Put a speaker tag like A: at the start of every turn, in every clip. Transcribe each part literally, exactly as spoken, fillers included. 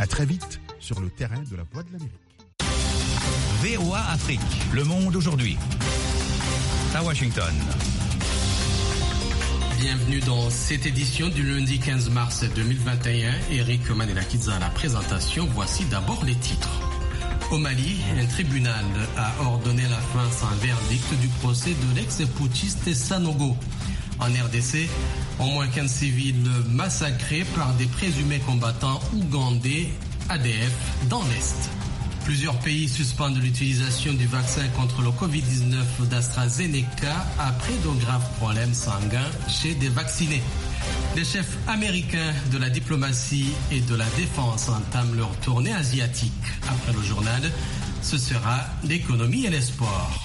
A: À très vite sur le terrain de la Voix de l'Amérique.
B: V O A Afrique, le monde aujourd'hui. À Washington.
C: Bienvenue dans cette édition du lundi quinze mars deux mille vingt et un. Eric Manelakiza à la présentation. Voici d'abord les titres. Au Mali, un tribunal a ordonné la fin sans verdict du procès de l'ex-putschiste Sanogo. En R D C, au moins quinze civils massacrés par des présumés combattants ougandais A D F dans l'Est. Plusieurs pays suspendent l'utilisation du vaccin contre le covid dix-neuf d'AstraZeneca après de graves problèmes sanguins chez des vaccinés. Les chefs américains de la diplomatie et de la défense entament leur tournée asiatique. Après le journal, ce sera l'économie et les sports.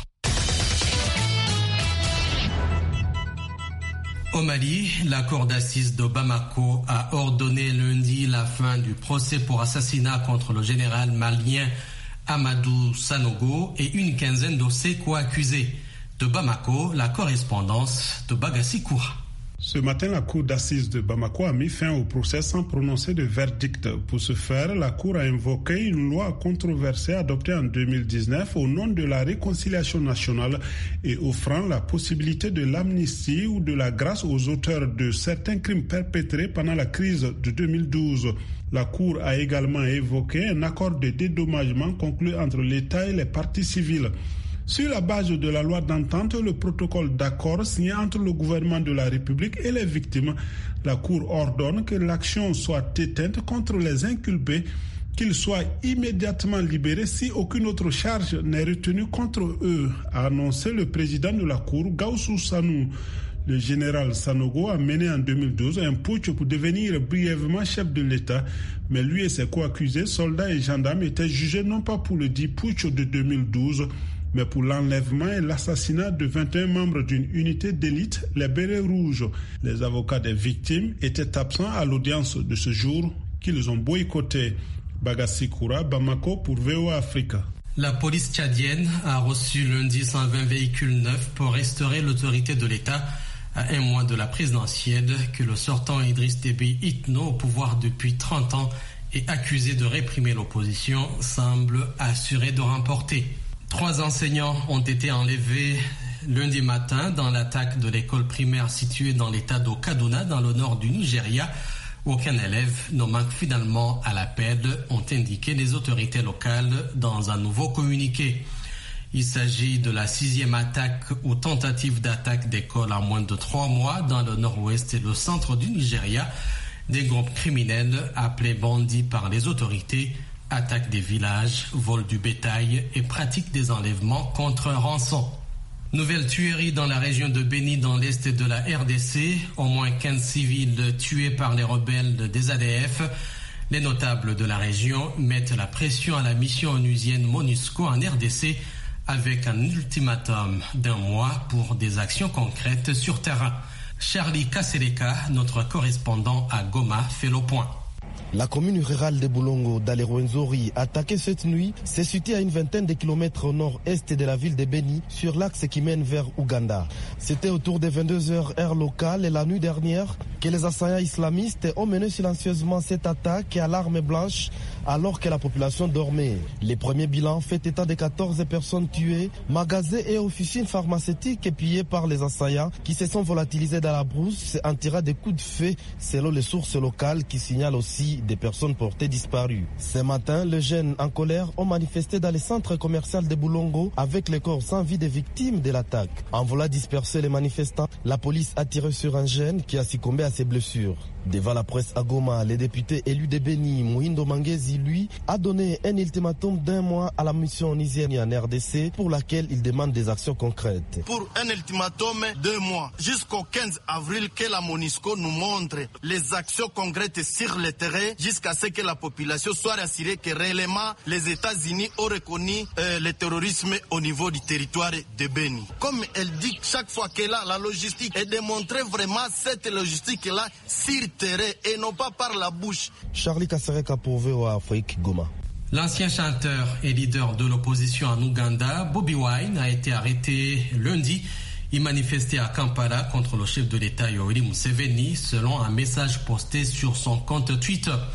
C: Au Mali, la cour d'assises de Bamako a ordonné lundi la fin du procès pour assassinat contre le général malien Amadou Sanogo et une quinzaine de ses co-accusés. De Bamako, la correspondance de Bagassi Koura.
D: Ce matin, la cour d'assises de Bamako a mis fin au procès sans prononcer de verdict. Pour ce faire, la cour a invoqué une loi controversée adoptée en deux mille dix-neuf au nom de la réconciliation nationale et offrant la possibilité de l'amnistie ou de la grâce aux auteurs de certains crimes perpétrés pendant la crise de deux mille douze. La cour a également évoqué un accord de dédommagement conclu entre l'État et les parties civiles. Sur la base de la loi d'entente, le protocole d'accord signé entre le gouvernement de la République et les victimes, la Cour ordonne que l'action soit éteinte contre les inculpés, qu'ils soient immédiatement libérés si aucune autre charge n'est retenue contre eux, a annoncé le président de la Cour, Gaussou Sanou. Le général Sanogo a mené en deux mille douze un putsch pour devenir brièvement chef de l'État, mais lui et ses co-accusés, soldats et gendarmes, étaient jugés non pas pour le dit putsch de deux mille douze, mais pour l'enlèvement et l'assassinat de vingt et un membres d'une unité d'élite, les Bérets Rouges. Les avocats des victimes étaient absents à l'audience de ce jour qu'ils ont boycotté. Bagassi Koura, Bamako pour V O A Africa.
C: La police tchadienne a reçu lundi cent vingt véhicules neufs pour restaurer l'autorité de l'État à un mois de la présidentielle que le sortant Idriss Déby Itno, au pouvoir depuis trente ans et accusé de réprimer l'opposition, semble assuré de remporter. Trois enseignants ont été enlevés lundi matin dans l'attaque de l'école primaire située dans l'état de Kaduna, dans le nord du Nigeria. Aucun élève ne manque finalement à l'appel, ont indiqué les autorités locales dans un nouveau communiqué. Il s'agit de la sixième attaque ou tentative d'attaque d'école en moins de trois mois dans le nord-ouest et le centre du Nigeria. Des groupes criminels appelés bandits par les autorités attaquent des villages, volent du bétail et pratiquent des enlèvements contre rançon. Nouvelle tuerie dans la région de Béni dans l'est de la R D C. Au moins quinze civils tués par les rebelles des A D F. Les notables de la région mettent la pression à la mission onusienne MONUSCO en R D C avec un ultimatum d'un mois pour des actions concrètes sur terrain. Charlie Kaseleka, notre correspondant à Goma, fait le point.
E: La commune rurale de Boulongo, d'Alerwenzori, attaquée cette nuit, s'est située à une vingtaine de kilomètres au nord-est de la ville de Béni, sur l'axe qui mène vers Ouganda. C'était autour des vingt-deux heures heure locale et la nuit dernière que les assaillants islamistes ont mené silencieusement cette attaque à l'arme blanche alors que la population dormait. Les premiers bilans font état de quatorze personnes tuées, magasins et officines pharmaceutiques pillés par les assaillants qui se sont volatilisés dans la brousse en tirant des coups de feu selon les sources locales qui signalent aussi des personnes portées disparues. Ce matin, les jeunes en colère ont manifesté dans le centre commercial de Boulongo avec les corps sans vie des victimes de l'attaque. En voulant disperser les manifestants, la police a tiré sur un jeune qui a succombé à ses blessures. Devant la presse à Goma, le député élu de Béni, Mouhindo Mangezi, lui, a donné un ultimatum d'un mois à la mission onusienne en R D C pour laquelle il demande des actions concrètes.
F: Pour un ultimatum de mois, jusqu'au quinze avril, que la MONUSCO nous montre les actions concrètes sur le terrain jusqu'à ce que la population soit rassurée que réellement les États-Unis ont reconnu euh, le terrorisme au niveau du territoire de Béni. Comme elle dit chaque fois qu'elle a la logistique et de montrer vraiment cette logistique-là sur terrain et non pas par la bouche.
E: Charlie Kasereka pour V O A Afrique, Goma.
C: L'ancien chanteur et leader de l'opposition en Ouganda, Bobi Wine, a été arrêté lundi. Il manifestait à Kampala contre le chef de l'État Yoweri Museveni selon un message posté sur son compte Twitter.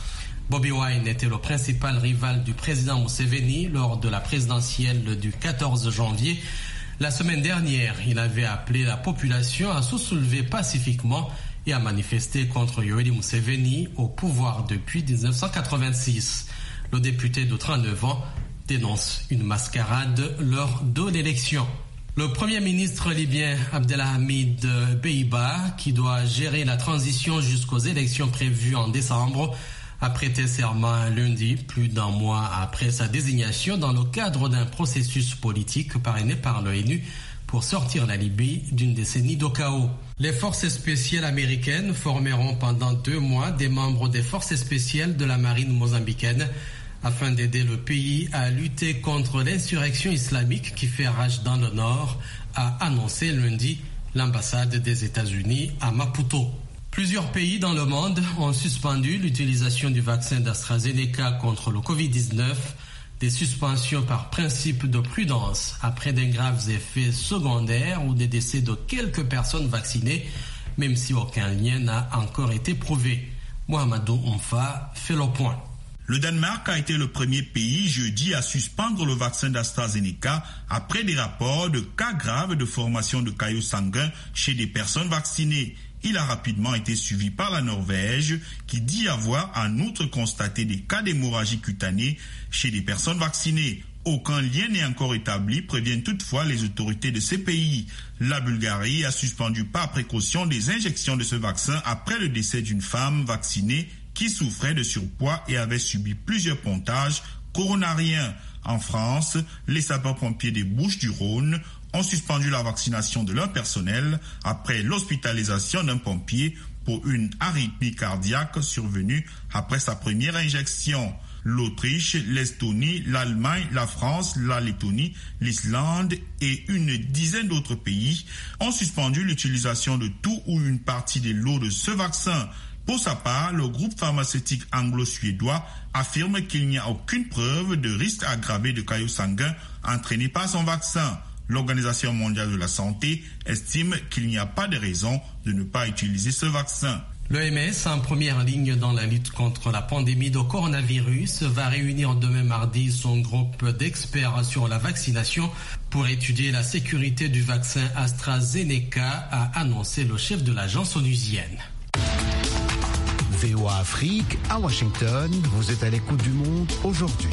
C: Bobi Wine était le principal rival du président Museveni lors de la présidentielle du quatorze janvier. La semaine dernière, il avait appelé la population à se soulever pacifiquement et à manifester contre Yoweri Museveni au pouvoir depuis dix-neuf cent quatre-vingt-six. Le député de trente-neuf ans dénonce une mascarade lors de l'élection. Le Premier ministre libyen Abdelhamid Beiba, qui doit gérer la transition jusqu'aux élections prévues en décembre, a prêté serment lundi, plus d'un mois après sa désignation dans le cadre d'un processus politique parrainé par l'ONU pour sortir la Libye d'une décennie de chaos. Les forces spéciales américaines formeront pendant deux mois des membres des forces spéciales de la marine mozambicaine afin d'aider le pays à lutter contre l'insurrection islamique qui fait rage dans le nord, a annoncé lundi l'ambassade des États-Unis à Maputo. Plusieurs pays dans le monde ont suspendu l'utilisation du vaccin d'AstraZeneca contre le covid dix-neuf, des suspensions par principe de prudence après des graves effets secondaires ou des décès de quelques personnes vaccinées, même si aucun lien n'a encore été prouvé. Mohamedou Oumfa fait le point.
G: Le Danemark a été le premier pays jeudi à suspendre le vaccin d'AstraZeneca après des rapports de cas graves de formation de caillots sanguins chez des personnes vaccinées. Il a rapidement été suivi par la Norvège qui dit avoir en outre constaté des cas d'hémorragie cutanée chez des personnes vaccinées. Aucun lien n'est encore établi, préviennent toutefois les autorités de ces pays. La Bulgarie a suspendu par précaution des injections de ce vaccin après le décès d'une femme vaccinée qui souffrait de surpoids et avait subi plusieurs pontages coronariens. En France, les sapeurs-pompiers des Bouches-du-Rhône ont suspendu la vaccination de leur personnel après l'hospitalisation d'un pompier pour une arythmie cardiaque survenue après sa première injection. L'Autriche, l'Estonie, l'Allemagne, la France, la Lettonie, l'Islande et une dizaine d'autres pays ont suspendu l'utilisation de tout ou une partie des lots de ce vaccin. Pour sa part, le groupe pharmaceutique anglo-suédois affirme qu'il n'y a aucune preuve de risque aggravé de caillots sanguins entraînés par son vaccin. L'Organisation mondiale de la santé estime qu'il n'y a pas de raison de ne pas utiliser ce vaccin.
C: L'O M S, en première ligne dans la lutte contre la pandémie de coronavirus, va réunir demain mardi son groupe d'experts sur la vaccination pour étudier la sécurité du vaccin AstraZeneca, a annoncé le chef de l'agence onusienne.
H: V O A Afrique, à Washington, vous êtes à l'écoute du monde aujourd'hui.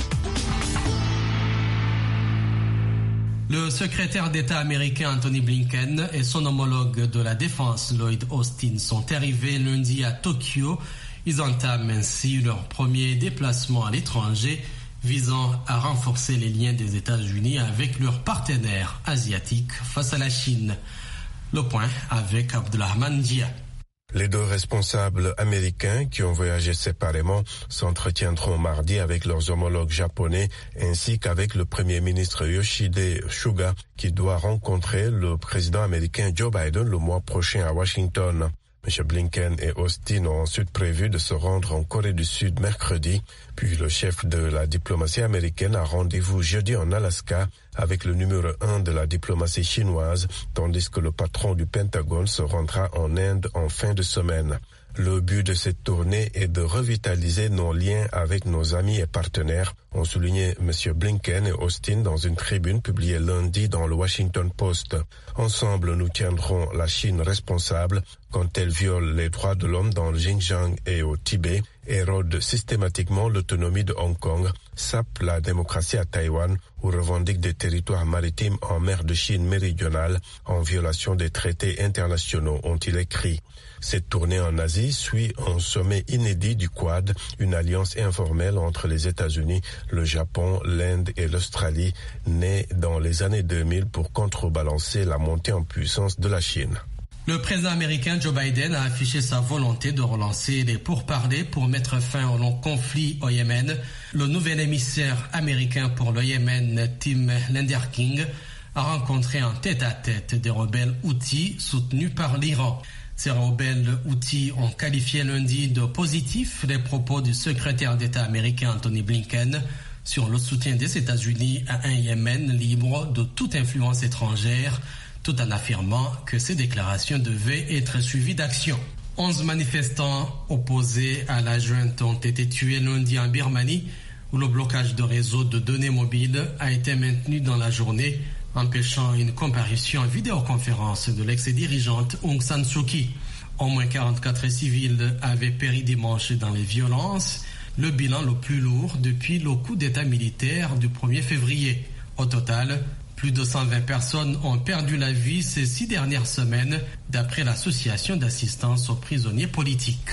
C: Le secrétaire d'État américain Anthony Blinken et son homologue de la Défense Lloyd Austin sont arrivés lundi à Tokyo. Ils entament ainsi leur premier déplacement à l'étranger visant à renforcer les liens des États-Unis avec leurs partenaires asiatiques face à la Chine. Le point avec Abdelrahman Dia.
I: Les deux responsables américains qui ont voyagé séparément s'entretiendront mardi avec leurs homologues japonais ainsi qu'avavec le Premier ministre Yoshihide Suga qui doit rencontrer le président américain Joe Biden le mois prochain à Washington. M. Blinken et Austin ont ensuite prévu de se rendre en Corée du Sud mercredi, puis le chef de la diplomatie américaine a rendez-vous jeudi en Alaska avec le numéro un de la diplomatie chinoise, tandis que le patron du Pentagone se rendra en Inde en fin de semaine. Le but de cette tournée est de revitaliser nos liens avec nos amis et partenaires, ont souligné M. Blinken et Austin dans une tribune publiée lundi dans le Washington Post. Ensemble, nous tiendrons la Chine responsable quand elle viole les droits de l'homme dans le Xinjiang et au Tibet, érode systématiquement l'autonomie de Hong Kong, sape la démocratie à Taïwan ou revendique des territoires maritimes en mer de Chine méridionale en violation des traités internationaux, ont-ils écrit. Cette tournée en Asie suit un sommet inédit du Quad, une alliance informelle entre les États-Unis, le Japon, l'Inde et l'Australie, née dans les années deux mille pour contrebalancer la montée en puissance de la Chine.
C: Le président américain Joe Biden a affiché sa volonté de relancer les pourparlers pour mettre fin au long conflit au Yémen. Le nouvel émissaire américain pour le Yémen, Tim Lenderking, a rencontré en tête-à-tête des rebelles Houthis soutenus par l'Iran. Ces rebelles Houthis ont qualifié lundi de positifs les propos du secrétaire d'État américain Anthony Blinken sur le soutien des États-Unis à un Yémen libre de toute influence étrangère, tout en affirmant que ces déclarations devaient être suivies d'actions. onze manifestants opposés à la junte ont été tués lundi en Birmanie, où le blocage de réseaux de données mobiles a été maintenu dans la journée, empêchant une comparution en vidéoconférence de l'ex-dirigeante Aung San Suu Kyi. Au moins quarante-quatre civils avaient péri dimanche dans les violences, le bilan le plus lourd depuis le coup d'état militaire du premier février. Au total, plus de cent vingt personnes ont perdu la vie ces six dernières semaines, d'après l'Association d'assistance aux prisonniers politiques.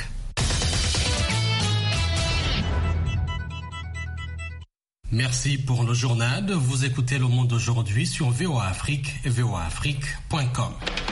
C: Merci pour le journal. Vous écoutez Le Monde aujourd'hui sur V O A Afrique et v o a afrique point com.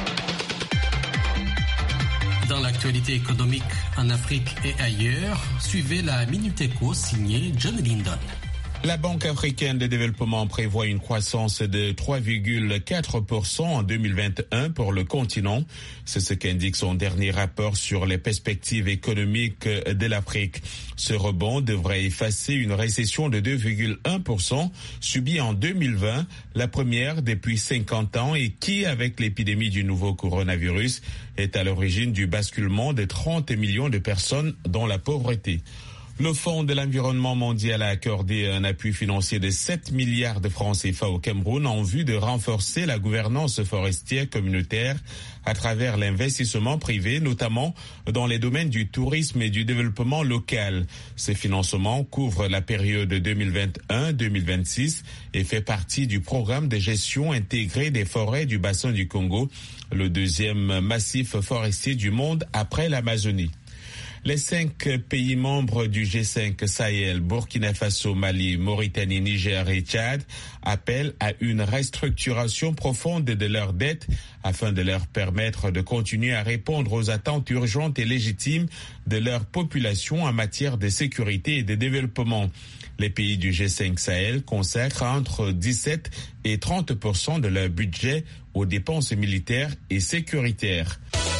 C: Dans l'actualité économique en Afrique et ailleurs, suivez la Minute Éco signée John Lindon.
J: La Banque africaine de développement prévoit une croissance de trois virgule quatre pour cent en deux mille vingt et un pour le continent. C'est ce qu'indique son dernier rapport sur les perspectives économiques de l'Afrique. Ce rebond devrait effacer une récession de deux virgule un pour cent subie en deux mille vingt, la première depuis cinquante ans et qui, avec l'épidémie du nouveau coronavirus, est à l'origine du basculement de trente millions de personnes dans la pauvreté. Le Fonds de l'environnement mondial a accordé un appui financier de sept milliards de francs C F A au Cameroun en vue de renforcer la gouvernance forestière communautaire à travers l'investissement privé, notamment dans les domaines du tourisme et du développement local. Ces financements couvrent la période deux mille vingt et un à deux mille vingt-six et fait partie du programme de gestion intégrée des forêts du bassin du Congo, le deuxième massif forestier du monde après l'Amazonie. Les cinq pays membres du G cinq Sahel, Burkina Faso, Mali, Mauritanie, Niger et Tchad appellent à une restructuration profonde de leurs dettes afin de leur permettre de continuer à répondre aux attentes urgentes et légitimes de leur population en matière de sécurité et de développement. Les pays du G cinq Sahel consacrent entre dix-sept et trente pour cent de leur budget aux dépenses militaires et sécuritaires.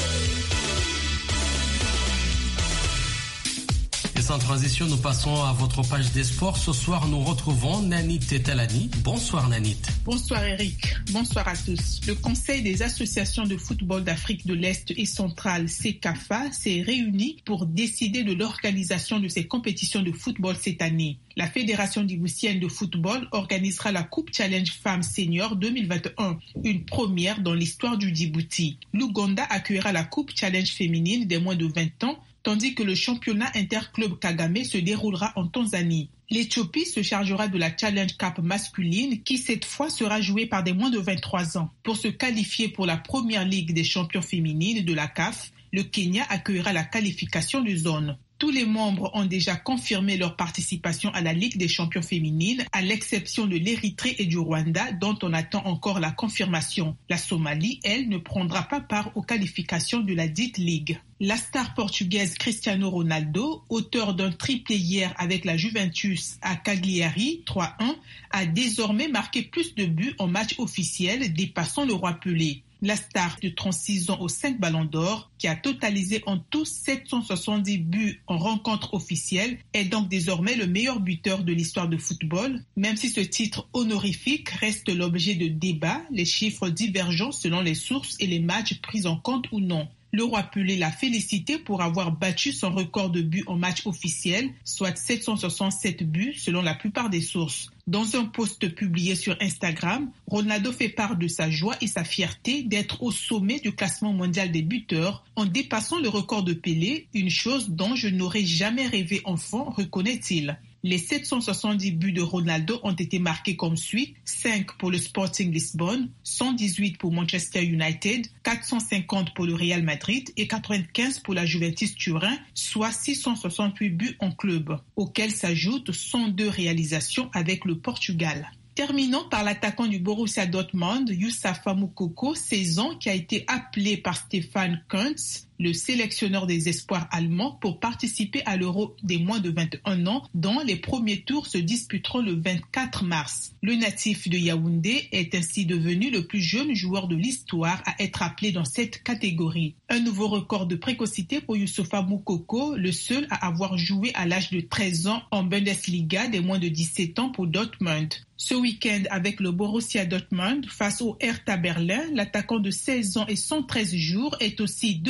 C: Sans transition, nous passons à votre page des sports. Ce soir, nous retrouvons Nanit Tetalani. Bonsoir Nanit.
K: Bonsoir Eric. Bonsoir à tous. Le Conseil des associations de football d'Afrique de l'Est et centrale, CECAFA, s'est réuni pour décider de l'organisation de ces compétitions de football cette année. La Fédération djiboutienne de football organisera la Coupe Challenge Femmes Senior deux mille vingt et un, une première dans l'histoire du Djibouti. L'Ouganda accueillera la Coupe Challenge féminine des moins de vingt ans, tandis que le championnat interclub Kagame se déroulera en Tanzanie. L'Éthiopie se chargera de la Challenge Cup masculine qui cette fois sera jouée par des moins de vingt-trois ans. Pour se qualifier pour la première Ligue des champions féminines de la C A F, le Kenya accueillera la qualification de zone. Tous les membres ont déjà confirmé leur participation à la Ligue des champions féminines, à l'exception de l'Érythrée et du Rwanda, dont on attend encore la confirmation. La Somalie, elle, ne prendra pas part aux qualifications de la dite Ligue. La star portugaise Cristiano Ronaldo, auteur d'un triplé hier avec la Juventus à Cagliari, trois un, a désormais marqué plus de buts en match officiel, dépassant le roi Pelé. La star de trente-six ans aux cinq ballons d'or, qui a totalisé en tout sept cent soixante-dix buts en rencontre officielle, est donc désormais le meilleur buteur de l'histoire de football. Même si ce titre honorifique reste l'objet de débats, les chiffres divergent selon les sources et les matchs pris en compte ou non. Le roi Pelé l'a félicité pour avoir battu son record de buts en match officiel, soit sept cent soixante-sept buts selon la plupart des sources. Dans un post publié sur Instagram, Ronaldo fait part de sa joie et sa fierté d'être au sommet du classement mondial des buteurs en dépassant le record de Pelé, une chose dont je n'aurais jamais rêvé enfant, reconnaît-il. Les sept cent soixante-dix buts de Ronaldo ont été marqués comme suit: cinq pour le Sporting Lisbonne, cent dix-huit pour Manchester United, quatre cent cinquante pour le Real Madrid et quatre-vingt-quinze pour la Juventus Turin, soit six cent soixante-huit buts en club, auxquels s'ajoutent cent deux réalisations avec le Portugal. Terminons par l'attaquant du Borussia Dortmund, Youssoufa Moukoko, seize ans, qui a été appelé par Stefan Kuntz, le sélectionneur des espoirs allemands, pour participer à l'Euro des moins de vingt et un ans, dont les premiers tours se disputeront le vingt-quatre mars. Le natif de Yaoundé est ainsi devenu le plus jeune joueur de l'histoire à être appelé dans cette catégorie. Un nouveau record de précocité pour Youssoufa Moukoko, le seul à avoir joué à l'âge de treize ans en Bundesliga des moins de dix-sept ans pour Dortmund. Ce week-end, avec le Borussia Dortmund face au Hertha Berlin, l'attaquant de seize ans et cent treize jours est aussi devenu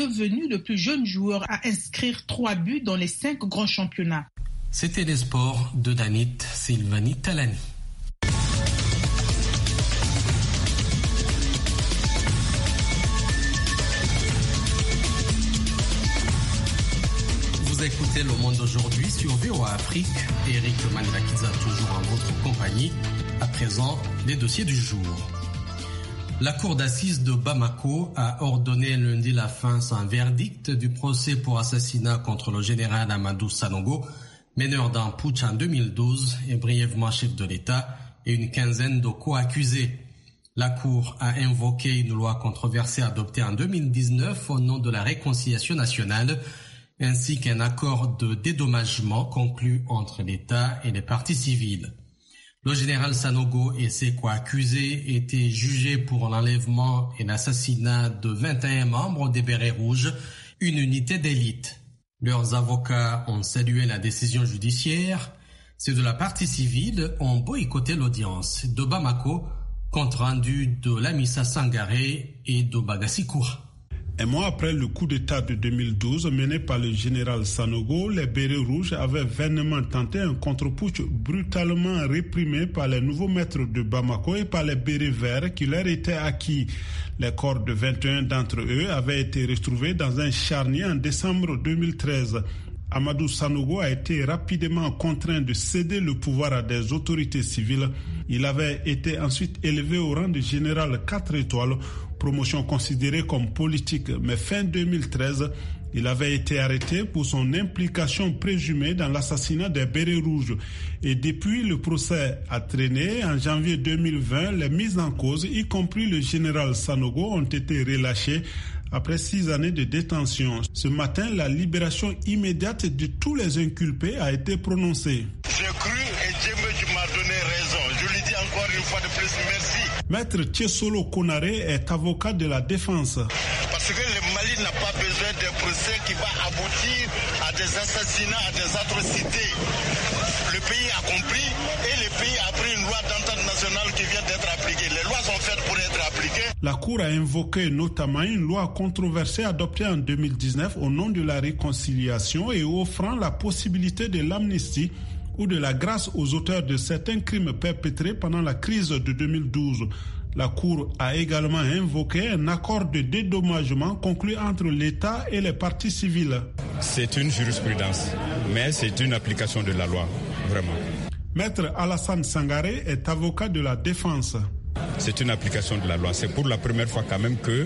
K: devenu le plus jeune joueur à inscrire trois buts dans les cinq grands championnats.
C: C'était les sports de Danit Sylvani Talani. Vous écoutez Le Monde aujourd'hui sur V O A Afrique. Eric Manirakiza toujours en votre compagnie. À présent, les dossiers du jour. La cour d'assises de Bamako a ordonné lundi la fin sans verdict du procès pour assassinat contre le général Amadou Sanogo, meneur d'un putsch en deux mille douze et brièvement chef de l'État, et une quinzaine de co-accusés. La cour a invoqué une loi controversée adoptée en deux mille dix-neuf au nom de la réconciliation nationale, ainsi qu'un accord de dédommagement conclu entre l'État et les parties civiles. Le général Sanogo et ses co-accusés étaient jugés pour l'enlèvement et l'assassinat de vingt et un membres des Bérets Rouges, une unité d'élite. Leurs avocats ont salué la décision judiciaire. Ceux de la partie civile ont boycotté l'audience de Bamako, compte rendu de Lamissa Sangaré et de Bagassi Koura.
D: Un mois après le coup d'État de deux mille douze mené par le général Sanogo, les Bérets Rouges avaient vainement tenté un contre-putsch brutalement réprimé par les nouveaux maîtres de Bamako et par les Bérets Verts qui leur étaient acquis. Les corps de vingt et un d'entre eux avaient été retrouvés dans un charnier en décembre deux mille treize. Amadou Sanogo a été rapidement contraint de céder le pouvoir à des autorités civiles. Il avait été ensuite élevé au rang de général quatre étoiles, promotion considérée comme politique, mais fin deux mille treize, il avait été arrêté pour son implication présumée dans l'assassinat des Bérets Rouges. Et depuis, le procès a traîné. En janvier deux mille vingt, les mises en cause, y compris le général Sanogo, ont été relâchées après six années de détention. Ce matin, la libération immédiate de tous les inculpés a été prononcée.
F: J'ai cru et Dieu m'a donné raison. Je lui dis encore une fois de plus merci.
D: Maître Tchesolo Konaré est avocat de la défense.
F: Parce que le Mali n'a pas besoin d'un procès qui va aboutir à des assassinats, à des atrocités. Le pays a compris et le pays a pris une loi d'entente nationale qui vient d'être appliquée. Les lois sont faites pour être appliquées. La Cour a invoqué notamment une loi controversée adoptée en deux mille dix-neuf au nom de la réconciliation et offrant la possibilité de l'amnistie ou de la grâce aux auteurs de certains crimes perpétrés pendant la crise de deux mille douze. La Cour a également invoqué un accord de dédommagement conclu entre l'État et les parties civiles.
L: C'est une jurisprudence, mais c'est une application de la loi, vraiment.
D: Maître Alassane Sangaré est avocat de la défense.
L: C'est une application de la loi. C'est pour la première fois quand même que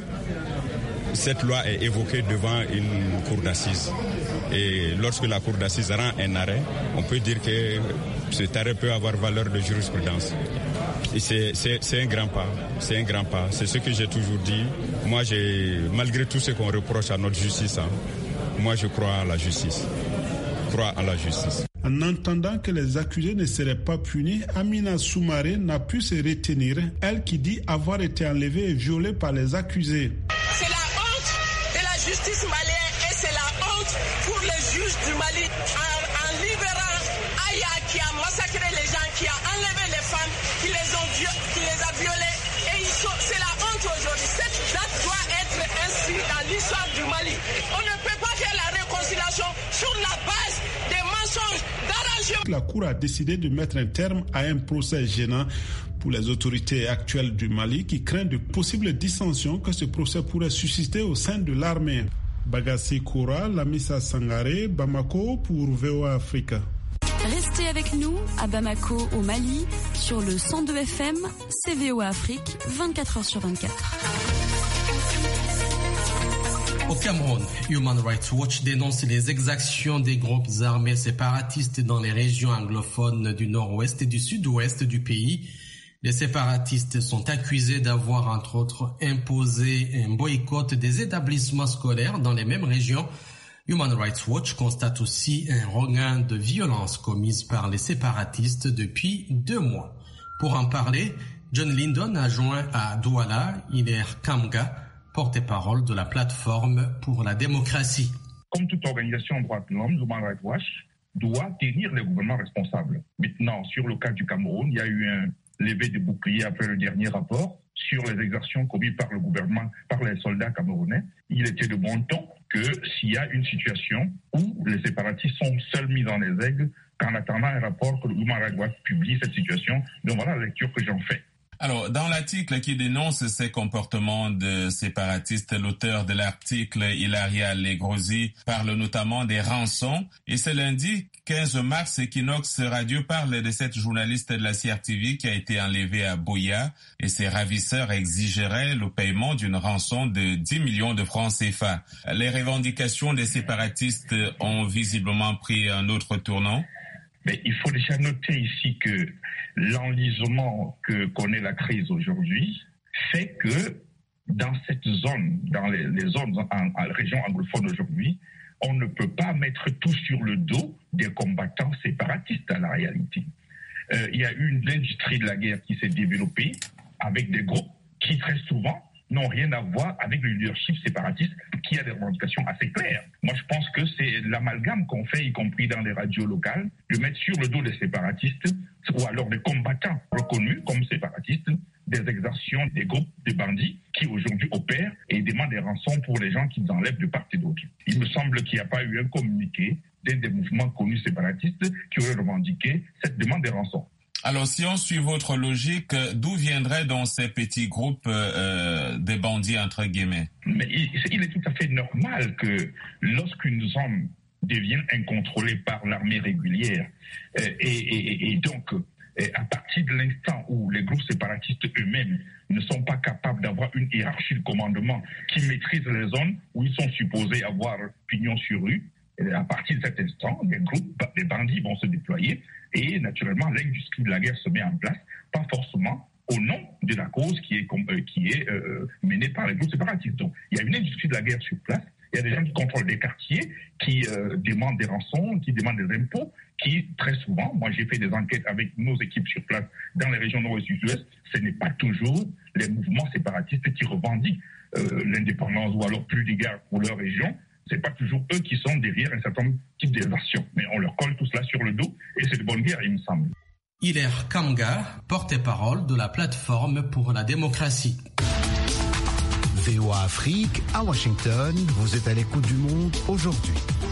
L: cette loi est évoquée devant une cour d'assises. Et lorsque la cour d'assises rend un arrêt, on peut dire que cet arrêt peut avoir valeur de jurisprudence. Et c'est, c'est, c'est un grand pas, c'est un grand pas. C'est ce que j'ai toujours dit. Moi, j'ai, malgré tout ce qu'on reproche à notre justice, hein, moi je crois à la justice. Je crois à la justice.
D: En entendant que les accusés ne seraient pas punis, Amina Soumaré n'a pu se retenir, elle qui dit avoir été enlevée et violée par les accusés.
M: C'est la honte de la justice malienne et c'est la honte pour les juges du Mali en, en libérant Aya qui a massacré les gens, qui a enlevé les femmes, qui les, ont, qui les a violées. Et ils sont, c'est la honte aujourd'hui. Cette date doit être inscrite dans l'histoire du Mali. On ne peut pas faire la réconciliation sur la base des mensonges, d'arrangements.
D: La Cour a décidé de mettre un terme à un procès gênant pour les autorités actuelles du Mali qui craignent de possibles dissensions que ce procès pourrait susciter au sein de l'armée. Bagassi Koura, Lamissa Sangaré, Bamako pour V O A Afrique.
N: Restez avec nous à Bamako au Mali sur le cent deux F M, c'est V O A Afrique, vingt-quatre heures sur vingt-quatre.
C: Au Cameroun, Human Rights Watch dénonce les exactions des groupes armés séparatistes dans les régions anglophones du nord-ouest et du sud-ouest du pays. Les séparatistes sont accusés d'avoir, entre autres, imposé un boycott des établissements scolaires dans les mêmes régions. Human Rights Watch constate aussi un regain de violence commise par les séparatistes depuis deux mois. Pour en parler, John Lindon a joint à Douala Hilaire Kamga, porte-parole de la plateforme pour la démocratie.
O: Comme toute organisation en droit de l'homme, Human Rights Watch doit tenir les gouvernements responsables. Maintenant, sur le cas du Cameroun, il y a eu un levé de bouclier après le dernier rapport sur les exactions commises par le gouvernement, par les soldats camerounais. Il était de bon ton que s'il y a une situation où les séparatistes sont seuls mis dans les aigles, qu'en attendant un rapport que le Human Rights Watch publie cette situation, donc voilà la lecture que j'en fais.
J: Alors, dans l'article qui dénonce ces comportements de séparatistes, l'auteur de l'article, Hilaria Legrosi, parle notamment des rançons. Et ce lundi quinze mars, Equinox Radio parle de cette journaliste de la C R T V qui a été enlevée à Buea et ses ravisseurs exigeraient le paiement d'une rançon de dix millions de francs C F A. Les revendications des séparatistes ont visiblement pris un autre tournant.
O: Mais il faut déjà noter ici que l'enlisement que connaît la crise aujourd'hui fait que dans cette zone, dans les, les zones en, en région anglophone aujourd'hui, on ne peut pas mettre tout sur le dos des combattants séparatistes à la réalité. Euh, il y a eu une industrie de la guerre qui s'est développée avec des groupes qui très souvent n'ont rien à voir avec le leadership séparatiste qui a des revendications assez claires. Moi, je pense que c'est l'amalgame qu'on fait, y compris dans les radios locales, de mettre sur le dos des séparatistes ou alors des combattants reconnus comme séparatistes des exactions des groupes de bandits qui aujourd'hui opèrent et demandent des rançons pour les gens qu'ils enlèvent de part et d'autre. Il me semble qu'il n'y a pas eu un communiqué d'un des mouvements connus séparatistes qui aurait revendiqué cette demande des rançons.
J: Alors, si on suit votre logique, d'où viendraient donc ces petits groupes euh, de bandits, entre guillemets? Mais
O: il, il est tout à fait normal que lorsqu'une zone devient incontrôlée par l'armée régulière, euh, et, et, et donc, et à partir de l'instant où les groupes séparatistes eux-mêmes ne sont pas capables d'avoir une hiérarchie de commandement qui maîtrise les zones où ils sont supposés avoir pignon sur rue, et à partir de cet instant, les groupes, les bandits vont se déployer et naturellement l'industrie de la guerre se met en place, pas forcément au nom de la cause qui est, euh, qui est euh, menée par les groupes séparatistes. Donc il y a une industrie de la guerre sur place, il y a des gens qui contrôlent des quartiers, qui euh, demandent des rançons, qui demandent des impôts, qui très souvent, moi j'ai fait des enquêtes avec nos équipes sur place dans les régions nord et sud-ouest, ce n'est pas toujours les mouvements séparatistes qui revendiquent euh, l'indépendance ou alors plus d'égard pour leur région. C'est pas toujours eux qui sont derrière un certain type d'actions. Mais on leur colle tout cela sur le dos et c'est de bonne guerre, il me semble.
C: Hilaire Kamga, porte-parole de la plateforme pour la démocratie.
H: V O A Afrique, à Washington, vous êtes à l'écoute du monde aujourd'hui.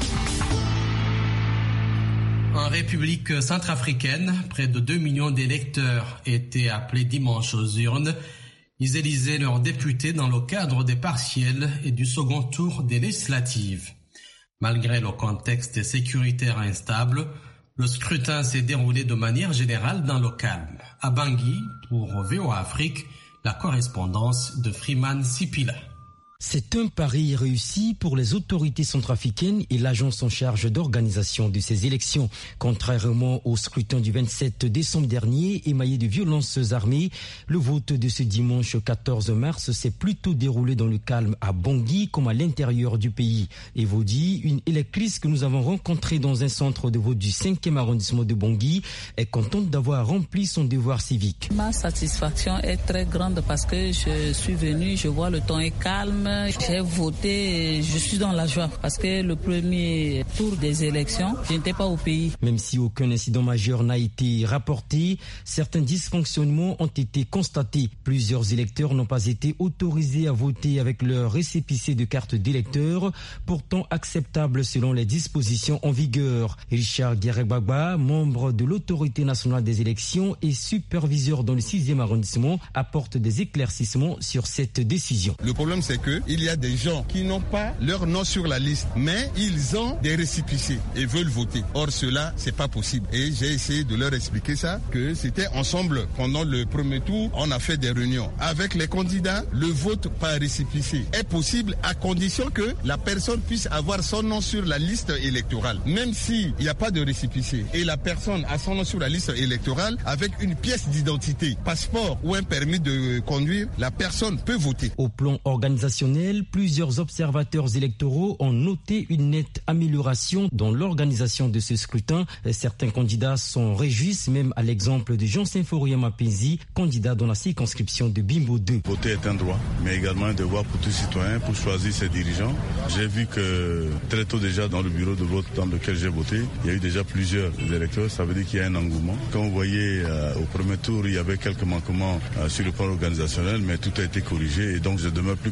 C: En République centrafricaine, près de deux millions d'électeurs étaient appelés dimanche aux urnes. Ils élisaient leurs députés dans le cadre des partiels et du second tour des législatives. Malgré le contexte sécuritaire instable, le scrutin s'est déroulé de manière générale dans le calme. À Bangui, pour V O A Afrique, la correspondance de Freeman Sipila.
P: C'est un pari réussi pour les autorités centrafricaines et l'agence en charge d'organisation de ces élections. Contrairement au scrutin du vingt-sept décembre dernier, émaillé de violences armées, le vote de ce dimanche quatorze mars s'est plutôt déroulé dans le calme à Bangui comme à l'intérieur du pays. Evodi, une électrice que nous avons rencontrée dans un centre de vote du cinquième arrondissement de Bangui, est contente d'avoir rempli son devoir civique.
Q: Ma satisfaction est très grande parce que je suis venue, je vois le temps est calme. J'ai voté, je suis dans la joie parce que le premier tour des élections, je n'étais pas au pays.
P: Même si aucun incident majeur n'a été rapporté, certains dysfonctionnements ont été constatés. Plusieurs électeurs n'ont pas été autorisés à voter avec leur récépissé de carte d'électeur, pourtant acceptable selon les dispositions en vigueur. Richard Guérégbagba, membre de l'autorité nationale des élections et superviseur dans le sixième arrondissement, apporte des éclaircissements sur cette décision.
R: Le problème, c'est que il y a des gens qui n'ont pas leur nom sur la liste, mais ils ont des récépissés et veulent voter. Or, cela, c'est pas possible. Et j'ai essayé de leur expliquer ça, que c'était ensemble. Pendant le premier tour, on a fait des réunions. Avec les candidats, le vote par récépissé est possible à condition que la personne puisse avoir son nom sur la liste électorale. Même s'il n'y a pas de récépissé et la personne a son nom sur la liste électorale avec une pièce d'identité, passeport ou un permis de conduire, la personne peut voter.
P: Au plan organisationnel, plusieurs observateurs électoraux ont noté une nette amélioration dans l'organisation de ce scrutin. Certains candidats s'en réjouissent, même à l'exemple de Jean-Symphorien Mapézi, candidat dans la circonscription de Bimbo deux.
S: Voter est un droit, mais également un devoir pour tout citoyen pour choisir ses dirigeants. J'ai vu que très tôt déjà dans le bureau de vote dans lequel j'ai voté, il y a eu déjà plusieurs électeurs, ça veut dire qu'il y a un engouement. Quand vous voyez euh, au premier tour, il y avait quelques manquements euh, sur le plan organisationnel, mais tout a été corrigé et donc je demeure plus que confiant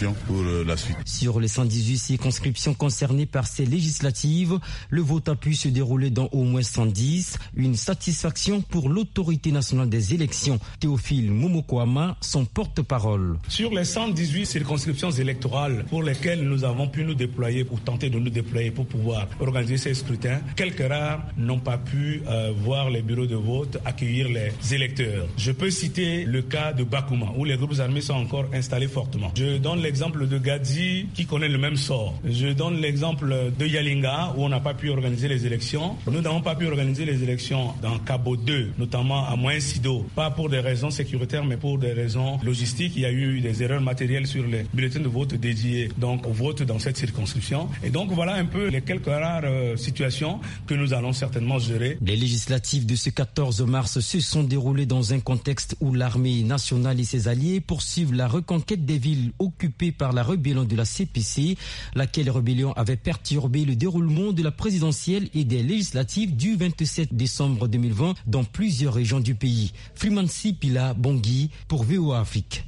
S: conditions pour la suite.
P: Sur les cent dix-huit circonscriptions concernées par ces législatives, le vote a pu se dérouler dans au moins cent dix. Une satisfaction pour l'autorité nationale des élections. Théophile Momokoama, son porte-parole.
T: Sur les cent dix-huit circonscriptions électorales pour lesquelles nous avons pu nous déployer ou tenter de nous déployer pour pouvoir organiser ces scrutins, quelques rares n'ont pas pu euh, voir les bureaux de vote accueillir les électeurs. Je peux citer le cas de Bakouma où les groupes armés sont encore installés fortement. Je donne l'exemple de Gadzi qui connaît le même sort. Je donne l'exemple de Yalinga où on n'a pas pu organiser les élections. Nous n'avons pas pu organiser les élections dans Cabo deux, notamment à Moinsido, pas pour des raisons sécuritaires mais pour des raisons logistiques. Il y a eu des erreurs matérielles sur les bulletins de vote dédiés donc au vote dans cette circonscription. Et donc voilà un peu les quelques rares euh, situations que nous allons certainement gérer.
P: Les législatives de ce quatorze mars se sont déroulées dans un contexte où l'armée nationale et ses alliés poursuivent la reconquête des villes occupées par la rébellion de la C P C, laquelle rébellion avait perturbé le déroulement de la présidentielle et des législatives du vingt-sept décembre deux mille vingt dans plusieurs régions du pays. Frimansi Pila Bangui pour V O A Afrique.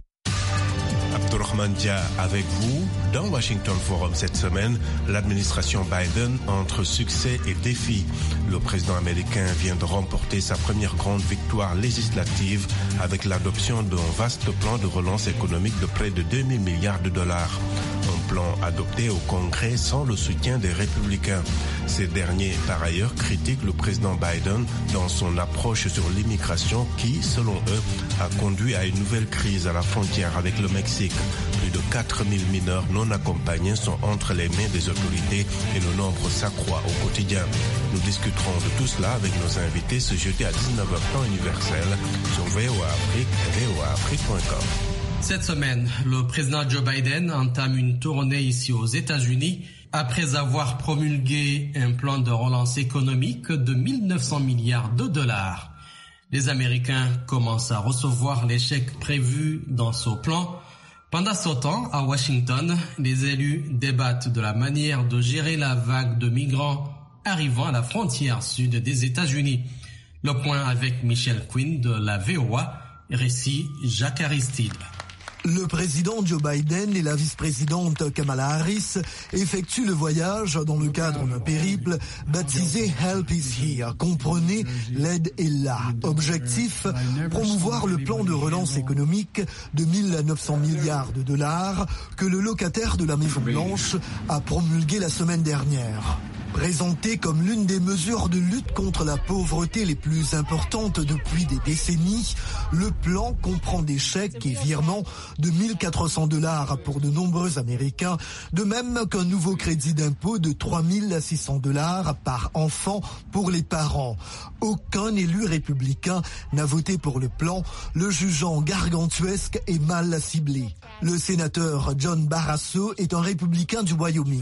I: Abdourahmane Dia avec vous. Dans Washington Forum cette semaine, l'administration Biden entre succès et défis. Le président américain vient de remporter sa première grande victoire législative avec l'adoption d'un vaste plan de relance économique de près de deux mille milliards de dollars. Un plan adopté au Congrès sans le soutien des républicains. Ces derniers, par ailleurs, critiquent le président Biden dans son approche sur l'immigration qui, selon eux, a conduit à une nouvelle crise à la frontière avec le Mexique. Plus de quatre mille mineurs non accompagnés sont entre les mains des autorités et le nombre s'accroît au quotidien. Nous discuterons de tout cela avec nos invités ce jeudi à dix-neuf heures temps universel sur V O A Afrique et V O A Afrique point com.
C: Cette semaine, le président Joe Biden entame une tournée ici aux États-Unis après avoir promulgué un plan de relance économique de mille neuf cents milliards de dollars. Les Américains commencent à recevoir les chèques prévus dans ce plan. Pendant ce temps, à Washington, les élus débattent de la manière de gérer la vague de migrants arrivant à la frontière sud des États-Unis. Le point avec Michel Quinn de la V O A, récit Jacques Aristide.
U: Le président Joe Biden et la vice-présidente Kamala Harris effectuent le voyage dans le cadre d'un périple baptisé Help is Here. Comprenez, l'aide est là. Objectif, promouvoir le plan de relance économique de mille neuf cents milliards de dollars que le locataire de la Maison-Blanche a promulgué la semaine dernière. Présenté comme l'une des mesures de lutte contre la pauvreté les plus importantes depuis des décennies, le plan comprend des chèques et virements de mille quatre cents dollars pour de nombreux Américains, de même qu'un nouveau crédit d'impôt de trois mille six cents dollars par enfant pour les parents. Aucun élu républicain n'a voté pour le plan, le jugeant gargantuesque et mal ciblé. Le sénateur John Barrasso est un républicain du Wyoming.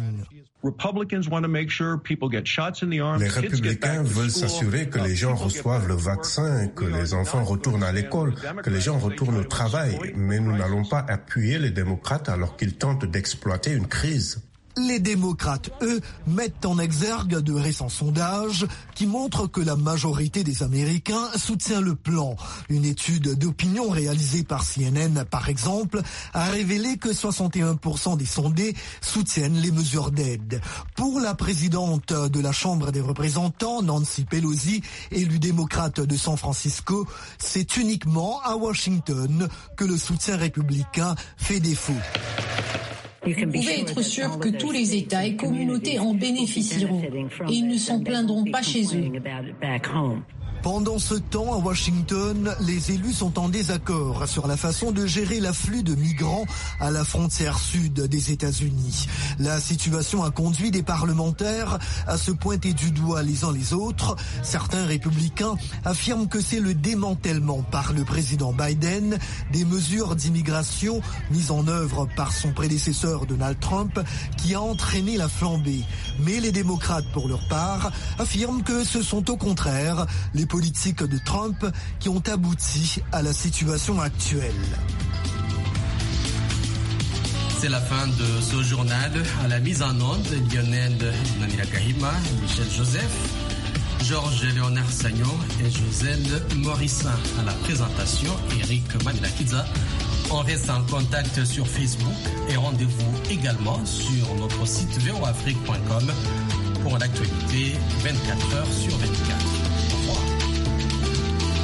I: Les républicains veulent s'assurer que les gens reçoivent le vaccin, que les enfants retournent à l'école, que les gens retournent au travail. Mais nous n'allons pas appuyer les démocrates alors qu'ils tentent d'exploiter une crise.
U: Les démocrates, eux, mettent en exergue de récents sondages qui montrent que la majorité des Américains soutient le plan. Une étude d'opinion réalisée par C N N, par exemple, a révélé que soixante et un pour cent des sondés soutiennent les mesures d'aide. Pour la présidente de la Chambre des représentants, Nancy Pelosi, élue démocrate de San Francisco, c'est uniquement à Washington que le soutien républicain fait défaut.
V: Vous pouvez être sûr que tous les États et communautés en bénéficieront et ils ne s'en plaindront pas chez eux.
U: Pendant ce temps, à Washington, les élus sont en désaccord sur la façon de gérer l'afflux de migrants à la frontière sud des États-Unis. La situation a conduit des parlementaires à se pointer du doigt les uns les autres. Certains républicains affirment que c'est le démantèlement par le président Biden des mesures d'immigration mises en œuvre par son prédécesseur Donald Trump qui a entraîné la flambée. Mais les démocrates, pour leur part, affirment que ce sont au contraire les politiques de Trump qui ont abouti à la situation actuelle.
C: C'est la fin de ce journal. À la mise en onde, Lionel Nanila Kahima, Michel Joseph. Georges Léonard Sagnon et Joselle Morissin. À la présentation, Eric Manilakidza. On reste en contact sur Facebook et rendez-vous également sur notre site v o afrique point com pour l'actualité vingt-quatre heures sur vingt-quatre.